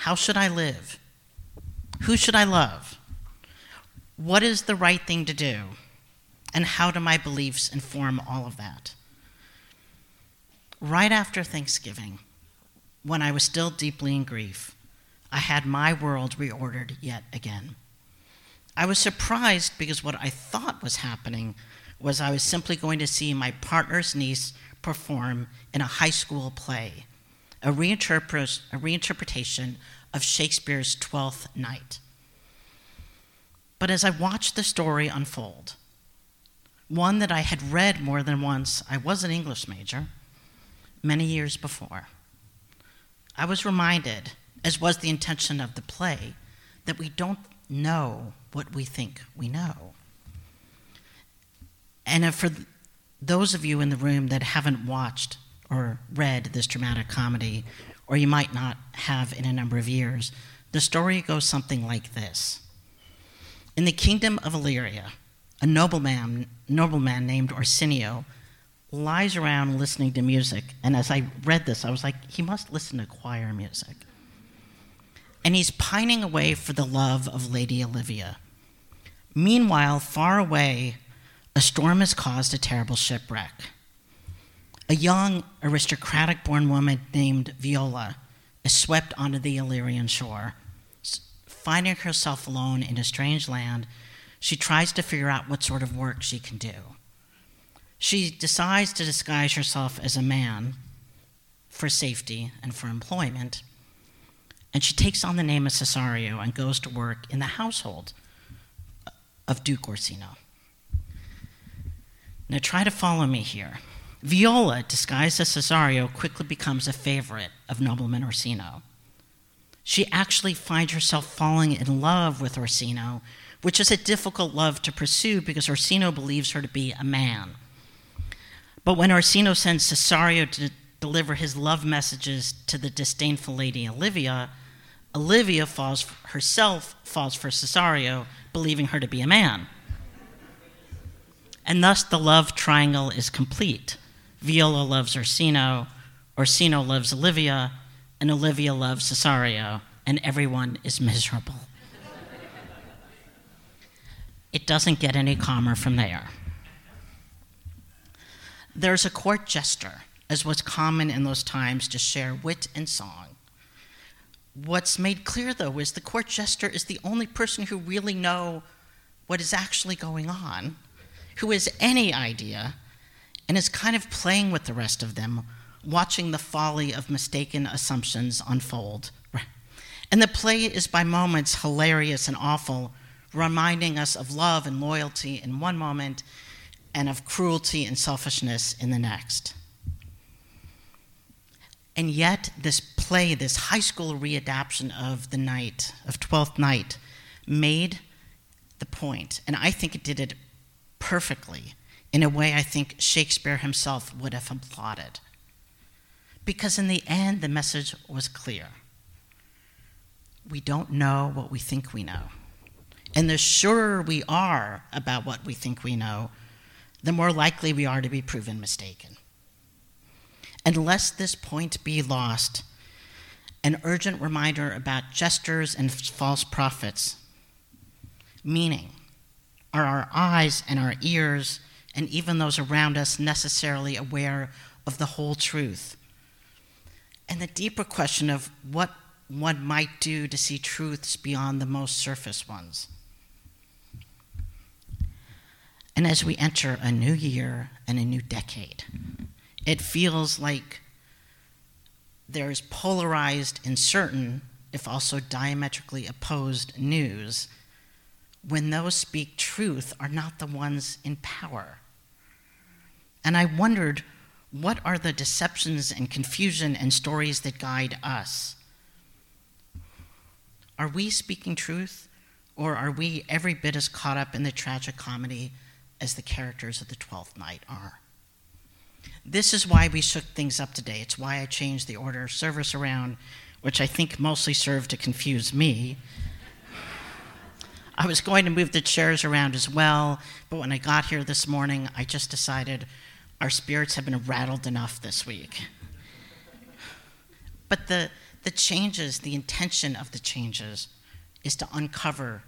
How should I live? Who should I love? What is the right thing to do? And how do my beliefs inform all of that? Right after Thanksgiving, when I was still deeply in grief, I had my world reordered yet again. I was surprised because what I thought was happening was I was simply going to see my partner's niece perform in a high school play, a reinterpretation of Shakespeare's Twelfth Night. But as I watched the story unfold, one that I had read more than once, I was an English major, many years before, I was reminded, as was the intention of the play, that we don't know what we think we know. And for those of you in the room that haven't watched or read this dramatic comedy, or you might not have in a number of years, the story goes something like this. In the kingdom of Illyria, a nobleman named Orsino lies around listening to music, and as I read this, I was like, he must listen to choir music. And he's pining away for the love of Lady Olivia. Meanwhile, far away, a storm has caused a terrible shipwreck. A young, aristocratic-born woman named Viola is swept onto the Illyrian shore. Finding herself alone in a strange land, she tries to figure out what sort of work she can do. She decides to disguise herself as a man for safety and for employment, and she takes on the name of Cesario and goes to work in the household of Duke Orsino. Now try to follow me here. Viola, disguised as Cesario, quickly becomes a favorite of nobleman Orsino. She actually finds herself falling in love with Orsino, which is a difficult love to pursue because Orsino believes her to be a man. But when Orsino sends Cesario to deliver his love messages to the disdainful Lady Olivia, Olivia falls for Cesario, believing her to be a man. And thus the love triangle is complete. Viola loves Orsino, Orsino loves Olivia, and Olivia loves Cesario, and everyone is miserable. It doesn't get any calmer from there. There's a court jester, as was common in those times, to share wit and song. What's made clear, though, is the court jester is the only person who really knows what is actually going on, who has any idea, and is kind of playing with the rest of them, watching the folly of mistaken assumptions unfold. And the play is by moments hilarious and awful, reminding us of love and loyalty in one moment and of cruelty and selfishness in the next. And yet this play, this high school readaptation of the night, of Twelfth Night, made the point, and I think it did it perfectly, in a way I think Shakespeare himself would have applauded. Because in the end, the message was clear. We don't know what we think we know. And the surer we are about what we think we know, the more likely we are to be proven mistaken. And lest this point be lost, an urgent reminder about jesters and false prophets, meaning, are our eyes and our ears and even those around us necessarily aware of the whole truth? And the deeper question of what one might do to see truths beyond the most surface ones. And as we enter a new year and a new decade, it feels like there's polarized and certain, if also diametrically opposed, news when those speak truth are not the ones in power. And I wondered, what are the deceptions and confusion and stories that guide us? Are we speaking truth, or are we every bit as caught up in the tragic comedy as the characters of the Twelfth Night are? This is why we shook things up today. It's why I changed the order of service around, which I think mostly served to confuse me. I was going to move the chairs around as well, but when I got here this morning, I just decided our spirits have been rattled enough this week. But the the changes, the intention of the changes, is to uncover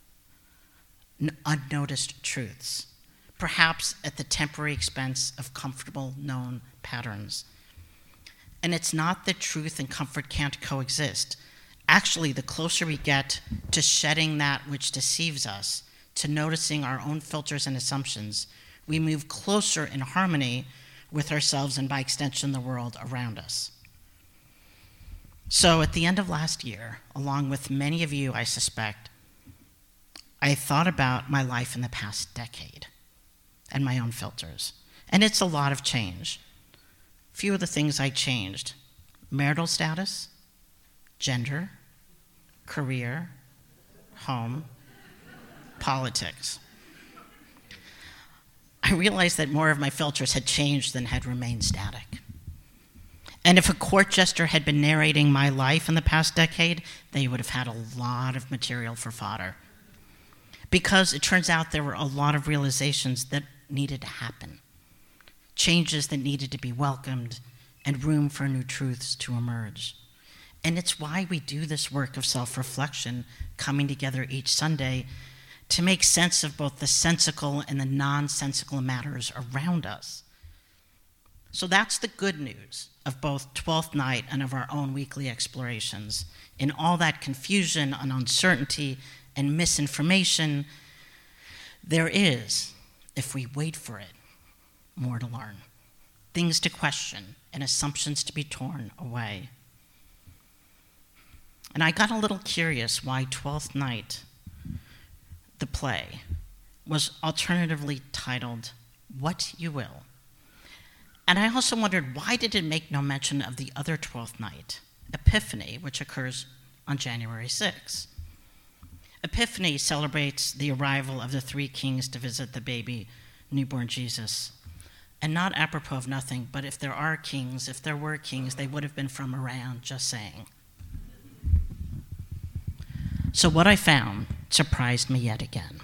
unnoticed truths, perhaps at the temporary expense of comfortable known patterns. And it's not that truth and comfort can't coexist. Actually, the closer we get to shedding that which deceives us, to noticing our own filters and assumptions, we move closer in harmony with ourselves and by extension the world around us. So at the end of last year, along with many of you, I suspect, I thought about my life in the past decade and my own filters. And it's a lot of change. Few of the things I changed: marital status, gender, career, home, politics. I realized that more of my filters had changed than had remained static. And if a court jester had been narrating my life in the past decade, they would have had a lot of material for fodder. Because it turns out there were a lot of realizations that needed to happen, changes that needed to be welcomed, and room for new truths to emerge. And it's why we do this work of self-reflection, coming together each Sunday to make sense of both the sensical and the nonsensical matters around us. So that's the good news of both 12th Night and of our own weekly explorations. In all that confusion and uncertainty and misinformation, there is, if we wait for it, more to learn, things to question and assumptions to be torn away. And I got a little curious why 12th Night, the play, was alternatively titled What You Will. And I also wondered, why did it make no mention of the other 12th night, Epiphany, which occurs on January 6th? Epiphany celebrates the arrival of the three kings to visit the baby newborn Jesus. And not apropos of nothing, but if there were kings, they would have been from Iran, just saying. So what I found surprised me yet again.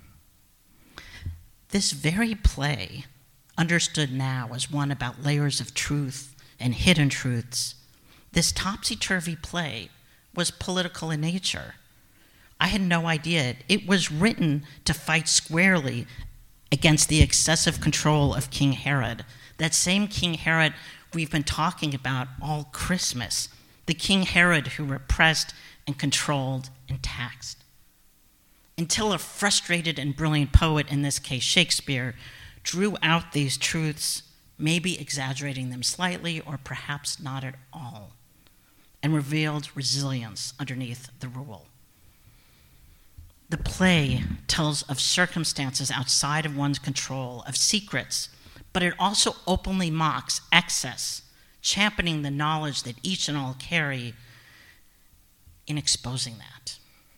This very play, understood now as one about layers of truth and hidden truths, this topsy-turvy play was political in nature. I had no idea. It was written to fight squarely against the excessive control of King Herod, that same King Herod we've been talking about all Christmas, the King Herod who repressed and controlled and taxed. Until a frustrated and brilliant poet, in this case Shakespeare, drew out these truths, maybe exaggerating them slightly or perhaps not at all, and revealed resilience underneath the rule. The play tells of circumstances outside of one's control, of secrets, but it also openly mocks excess, championing the knowledge that each and all carry in exposing that.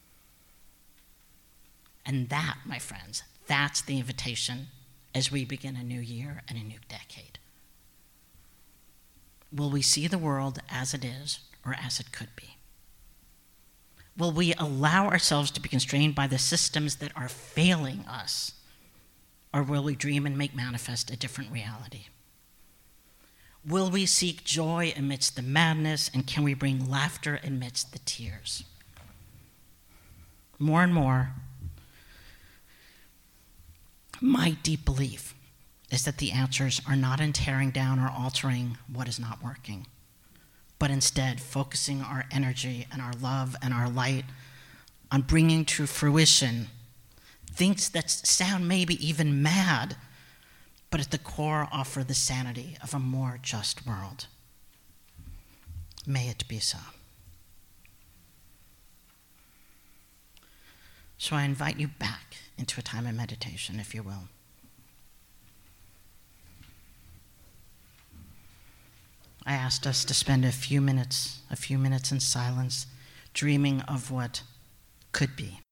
And that, my friends, that's the invitation as we begin a new year and a new decade. Will we see the world as it is or as it could be? Will we allow ourselves to be constrained by the systems that are failing us? Or will we dream and make manifest a different reality? Will we seek joy amidst the madness, and can we bring laughter amidst the tears? More and more, my deep belief is that the answers are not in tearing down or altering what is not working, but instead focusing our energy and our love and our light on bringing to fruition things that sound maybe even mad, but at the core offer the sanity of a more just world. May it be so. So I invite you back into a time of meditation, if you will. I asked us to spend a few minutes in silence, dreaming of what could be.